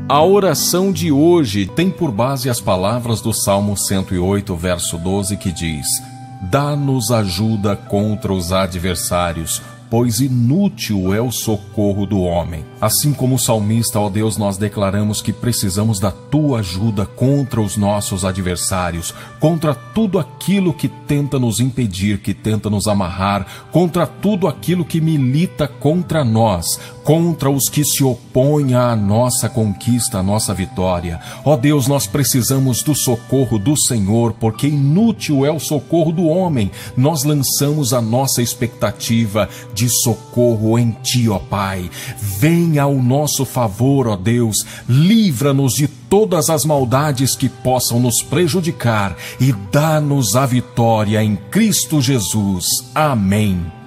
A oração de hoje tem por base as palavras do Salmo 108, verso 12, que diz: Dá-nos ajuda contra os adversários, pois inútil é o socorro do homem. Assim como o salmista, ó Deus, nós declaramos que precisamos da Tua ajuda contra os nossos adversários, contra tudo aquilo que tenta nos impedir, que tenta nos amarrar, contra tudo aquilo que milita contra nós, contra os que se opõem à nossa conquista, à nossa vitória. Ó Deus, nós precisamos do socorro do Senhor, porque inútil é o socorro do homem. Nós lançamos a nossa expectativa de socorro em Ti, ó Pai. Venha ao nosso favor, ó Deus, livra-nos de todas as maldades que possam nos prejudicar e dá-nos a vitória em Cristo Jesus. Amém.